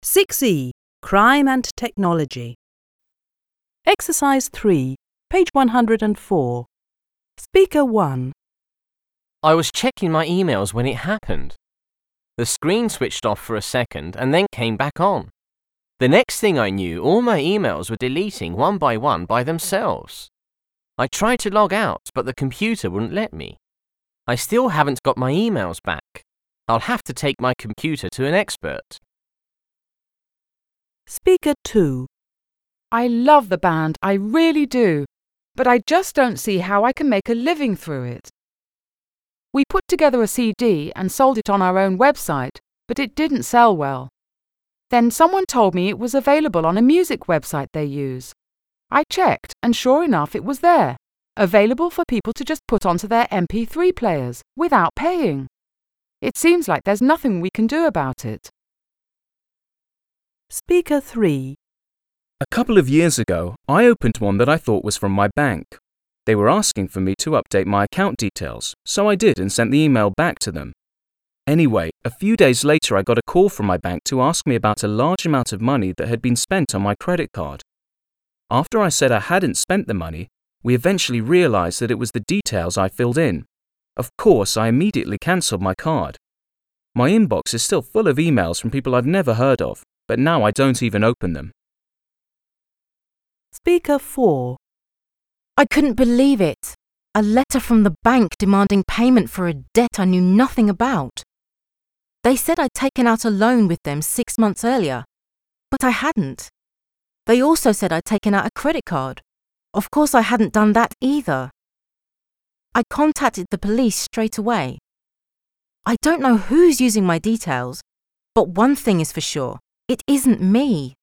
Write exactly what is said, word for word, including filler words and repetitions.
six E. Crime and Technology. Exercise three, page one hundred four. Speaker one. I was checking my emails when it happened. The screen switched off for a second and then came back on. The next thing I knew, all my emails were deleting one by one by themselves. I tried to log out, but the computer wouldn't let me. I still haven't got my emails back. I'll have to take my computer to an expert. Speaker two. I love the band, I really do, but I just don't see how I can make a living through it. We put together a C D and sold it on our own website, but it didn't sell well. Then someone told me it was available on a music website they use. I checked, and sure enough it was there, available for people to just put onto their M P three players without paying. It seems like there's nothing we can do about it. Speaker three. A couple of years ago, I opened one that I thought was from my bank. They were asking for me to update my account details, so I did and sent the email back to them. Anyway, a few days later I got a call from my bank to ask me about a large amount of money that had been spent on my credit card. After I said I hadn't spent the money, we eventually realized that it was the details I filled in. Of course, I immediately cancelled my card. My inbox is still full of emails from people I've never heard of, but now I don't even open them. Speaker four. I couldn't believe it. A letter from the bank demanding payment for a debt I knew nothing about. They said I'd taken out a loan with them six months earlier, but I hadn't. They also said I'd taken out a credit card. Of course I hadn't done that either. I contacted the police straight away. I don't know who's using my details, but one thing is for sure, it isn't me.